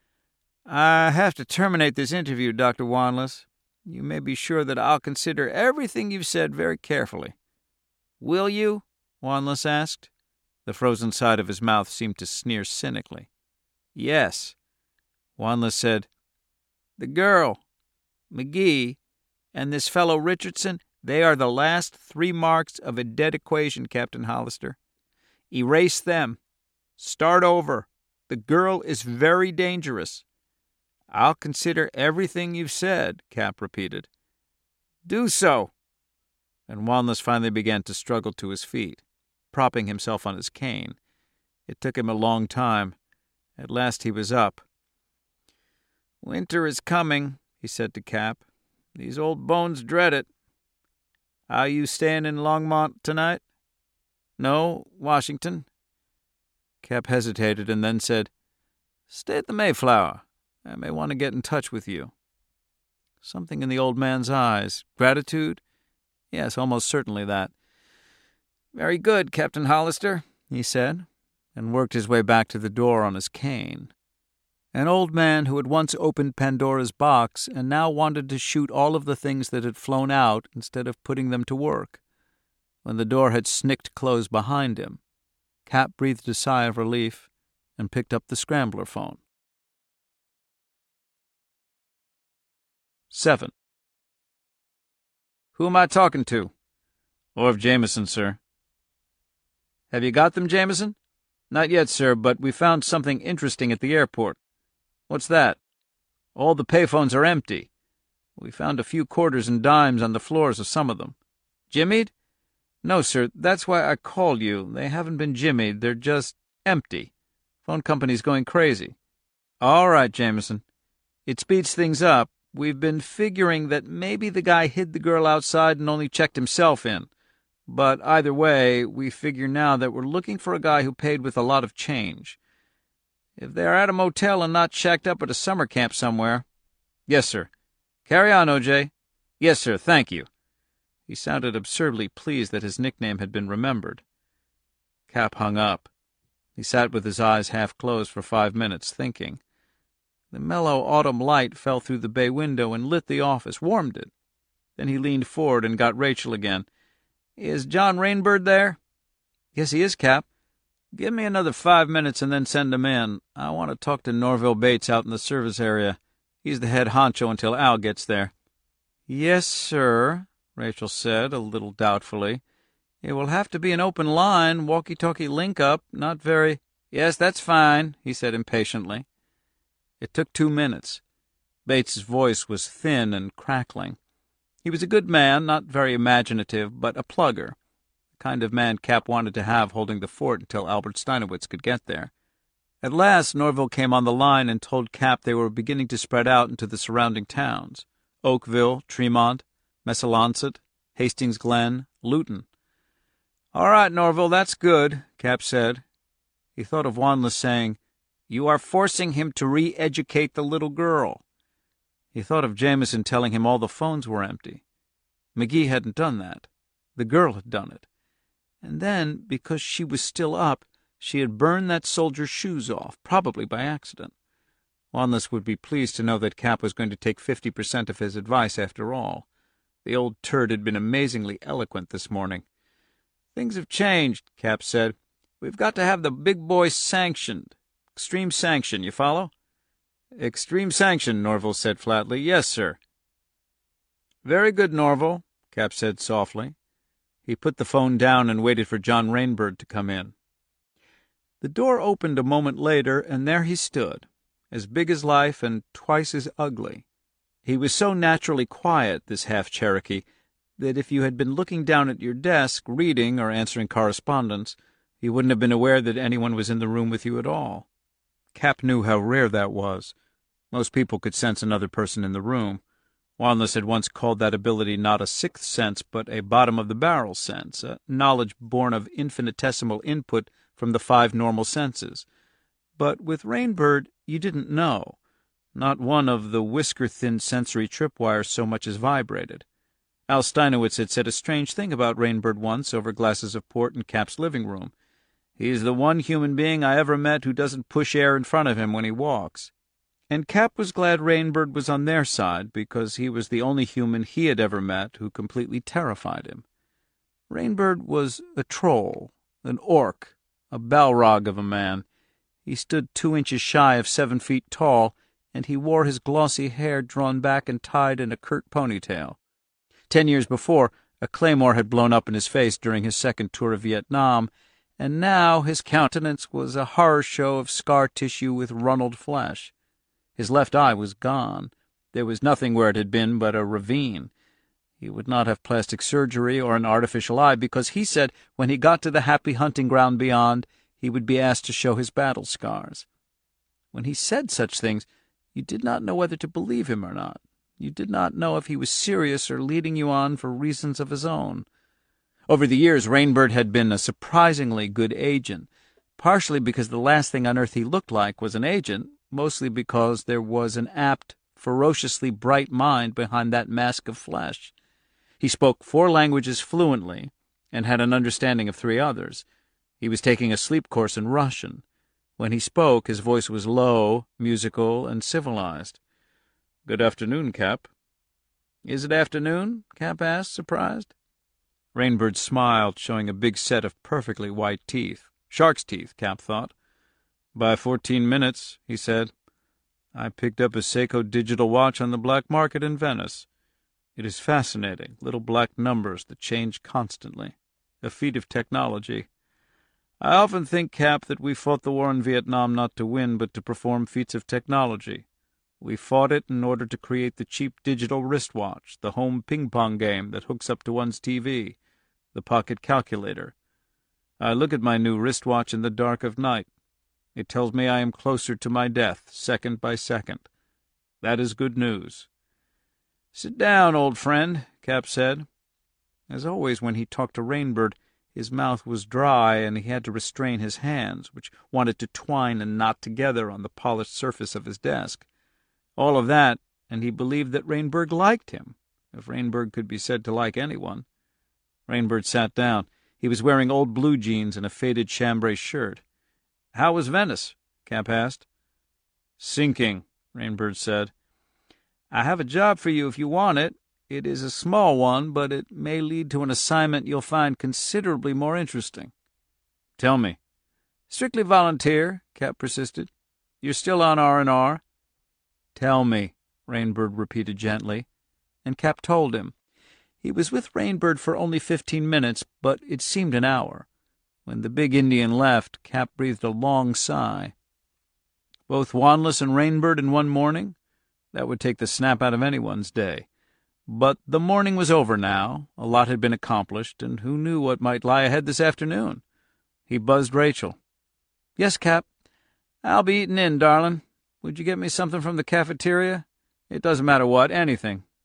"I have to terminate this interview, Doctor Wanless. You may be sure that I'll consider everything you've said very carefully." "Will you?" Wanless asked. The frozen side of his mouth seemed to sneer cynically. "Yes." Wanless said, "The girl, McGee, and this fellow Richardson, they are the last three marks of a dead equation, Captain Hollister. Erase them. Start over. The girl is very dangerous." "I'll consider everything you've said," Cap repeated. "Do so." And Wanless finally began to struggle to his feet, propping himself on his cane. It took him a long time. At last he was up. "Winter is coming," he said to Cap. "These old bones dread it. Are you staying in Longmont tonight?" "No, Washington." Cap hesitated and then said, "Stay at the Mayflower. I may want to get in touch with you." Something in the old man's eyes. Gratitude? Yes, almost certainly that. "Very good, Captain Hollister," he said, and worked his way back to the door on his cane. An old man who had once opened Pandora's box and now wanted to shoot all of the things that had flown out instead of putting them to work. When the door had snicked closed behind him, Cap breathed a sigh of relief and picked up the Scrambler phone. Seven. "Who am I talking to?" "Orv Jameson, sir." "Have you got them, Jameson?" "Not yet, sir, but we found something interesting at the airport." "What's that?" "All the payphones are empty. We found a few quarters and dimes on the floors of some of them." "Jimmied?" "No, sir, that's why I called you. They haven't been jimmied, they're just empty. Phone company's going crazy." "All right, Jameson. It speeds things up. We've been figuring that maybe the guy hid the girl outside and only checked himself in. But either way, we figure now that we're looking for a guy who paid with a lot of change. If they're at a motel and not shacked up at a summer camp somewhere—" "Yes, sir." "Carry on, O J." "Yes, sir, thank you." He sounded absurdly pleased that his nickname had been remembered. Cap hung up. He sat with his eyes half closed for five minutes, thinking. The mellow autumn light fell through the bay window and lit the office, warmed it. Then he leaned forward and got Rachel again. "Is John Rainbird there?" "Yes, he is, Cap." "Give me another five minutes and then send him in. I want to talk to Norville Bates out in the service area. He's the head honcho until Al gets there." "Yes, sir," Rachel said, a little doubtfully. "It will have to be an open line, walkie-talkie link-up, not very—" "Yes, that's fine," he said impatiently. It took two minutes. Bates's voice was thin and crackling. He was a good man, not very imaginative, but a plugger, the kind of man Cap wanted to have holding the fort until Albert Steinowitz could get there. At last Norville came on the line and told Cap they were beginning to spread out into the surrounding towns. Oakville, Tremont, Messalonset, Hastings Glen, Luton. "All right, Norval, that's good," Cap said. He thought of Wanless saying, "You are forcing him to re-educate the little girl." He thought of Jameson telling him all the phones were empty. McGee hadn't done that. The girl had done it. And then, because she was still up, she had burned that soldier's shoes off, probably by accident. Wanless would be pleased to know that Cap was going to take fifty percent of his advice after all. The old turd had been amazingly eloquent this morning. "Things have changed," Cap said. "We've got to have the big boy sanctioned. Extreme sanction, you follow?" "Extreme sanction," Norval said flatly. "Yes, sir." "Very good, Norval," Cap said softly. He put the phone down and waited for John Rainbird to come in. The door opened a moment later, and there he stood, as big as life and twice as ugly. He was so naturally quiet, this half-Cherokee, that if you had been looking down at your desk, reading or answering correspondence, you wouldn't have been aware that anyone was in the room with you at all. Cap knew how rare that was. Most people could sense another person in the room. Wanless had once called that ability not a sixth sense, but a bottom-of-the-barrel sense, a knowledge born of infinitesimal input from the five normal senses. But with Rainbird, you didn't know. Not one of the whisker-thin sensory tripwires so much as vibrated. Al Steinowitz had said a strange thing about Rainbird once over glasses of port in Cap's living room. "He's the one human being I ever met who doesn't push air in front of him when he walks." And Cap was glad Rainbird was on their side, because he was the only human he had ever met who completely terrified him. Rainbird was a troll, an orc, a Balrog of a man. He stood two inches shy of seven feet tall, and he wore his glossy hair drawn back and tied in a curt ponytail. Ten years before, a claymore had blown up in his face during his second tour of Vietnam, and now his countenance was a horror show of scar tissue with runneled flesh. His left eye was gone. There was nothing where it had been but a ravine. He would not have plastic surgery or an artificial eye, because he said when he got to the happy hunting ground beyond, he would be asked to show his battle scars. When he said such things, you did not know whether to believe him or not. You did not know if he was serious or leading you on for reasons of his own. Over the years, Rainbird had been a surprisingly good agent, partially because the last thing on earth he looked like was an agent, mostly because there was an apt, ferociously bright mind behind that mask of flesh. He spoke four languages fluently and had an understanding of three others. He was taking a sleep course in Russian. When he spoke, his voice was low, musical, and civilized. "Good afternoon, Cap." "Is it afternoon?" Cap asked, surprised. Rainbird smiled, showing a big set of perfectly white teeth. Shark's teeth, Cap thought. "By fourteen minutes," he said. "I picked up a Seiko digital watch on the black market in Venice. It is fascinating, little black numbers that change constantly. A feat of technology. I often think, Cap, that we fought the war in Vietnam not to win, but to perform feats of technology. We fought it in order to create the cheap digital wristwatch, the home ping-pong game that hooks up to one's T V, the pocket calculator. I look at my new wristwatch in the dark of night. It tells me I am closer to my death, second by second. That is good news." "Sit down, old friend," Cap said. As always when he talked to Rainbird, his mouth was dry and he had to restrain his hands, which wanted to twine and knot together on the polished surface of his desk. All of that, and he believed that Rainbird liked him, if Rainbird could be said to like anyone. Rainbird sat down. He was wearing old blue jeans and a faded chambray shirt. "How was Venice?" Cap asked. "Sinking," Rainbird said. "I have a job for you if you want it. It is a small one, but it may lead to an assignment you'll find considerably more interesting." "Tell me." "Strictly volunteer," Cap persisted. "You're still on R and R?" "Tell me," Rainbird repeated gently, and Cap told him. He was with Rainbird for only fifteen minutes, but it seemed an hour. When the big Indian left, Cap breathed a long sigh. Both Wanless and Rainbird in one morning? That would take the snap out of anyone's day. But the morning was over now, a lot had been accomplished, and who knew what might lie ahead this afternoon? He buzzed Rachel. "Yes, Cap. I'll be eating in, darling. Would you get me something from the cafeteria? It doesn't matter what, anything.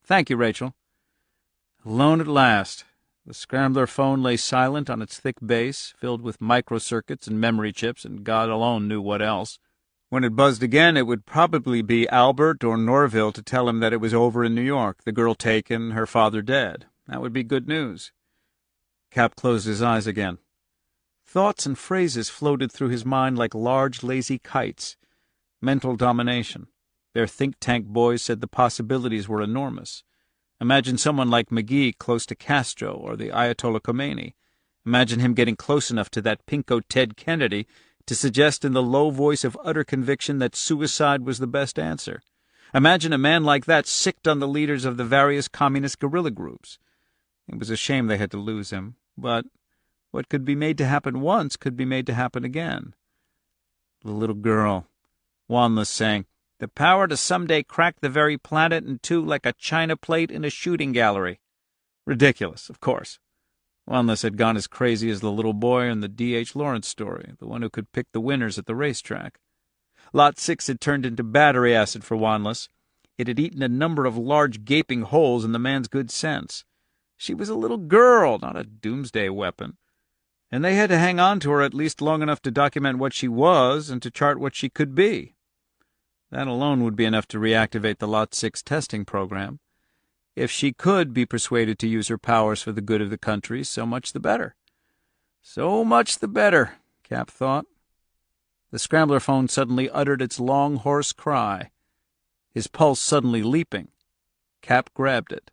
Thank you, Rachel. Alone at last. The scrambler phone lay silent on its thick base, filled with microcircuits and memory chips, and God alone knew what else. When it buzzed again, it would probably be Albert or Norville to tell him that it was over in New York, the girl taken, her father dead. That would be good news. Cap closed his eyes again. Thoughts and phrases floated through his mind like large, lazy kites. Mental domination. Their think tank boys said the possibilities were enormous. Imagine someone like McGee close to Castro or the Ayatollah Khomeini. Imagine him getting close enough to that pinko Ted Kennedy to suggest in the low voice of utter conviction that suicide was the best answer. Imagine a man like that sicked on the leaders of the various communist guerrilla groups. It was a shame they had to lose him, but what could be made to happen once could be made to happen again. The little girl. Wanless sang, "The power to someday crack the very planet in two like a china plate in a shooting gallery." Ridiculous, of course. Wanless had gone as crazy as the little boy in the D H Lawrence story, the one who could pick the winners at the racetrack. Lot six had turned into battery acid for Wanless. It had eaten a number of large gaping holes in the man's good sense. She was a little girl, not a doomsday weapon. And they had to hang on to her at least long enough to document what she was and to chart what she could be. That alone would be enough to reactivate the Lot six testing program. If she could be persuaded to use her powers for the good of the country, so much the better. So much the better, Cap thought. The scrambler phone suddenly uttered its long, hoarse cry. His pulse suddenly leaping, Cap grabbed it.